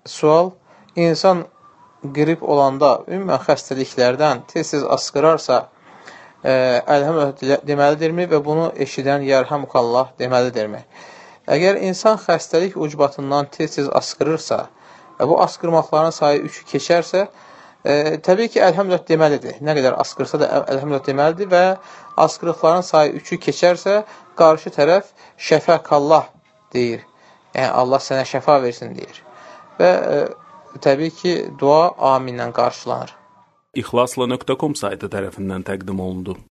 sual, insan qrip olanda, ümumən xəstəliklərdən tez-tez asqırarsa, əlhəmdülillah deməlidirmi və bunu eşidən yərhamukallah deməlidirmi? Əgər insan xəstəlik ucbatından tez-tez asqırırsa və bu asqırmaqların sayı 3-ü keçərsə, təbii ki, əlhəmdülillah deməlidir. Nə qədər asqırsa da əlhəmdülillah deməlidir və asqırıqların sayı 3-ü keçərsə, qarşı tərəf şəfəkallah deyir. Yəni, Allah sənə şəfa versin deyir. Və təbii ki, dua aminlə qarşılanır. İxlasla.com saytı tərəfindən təqdim olundu.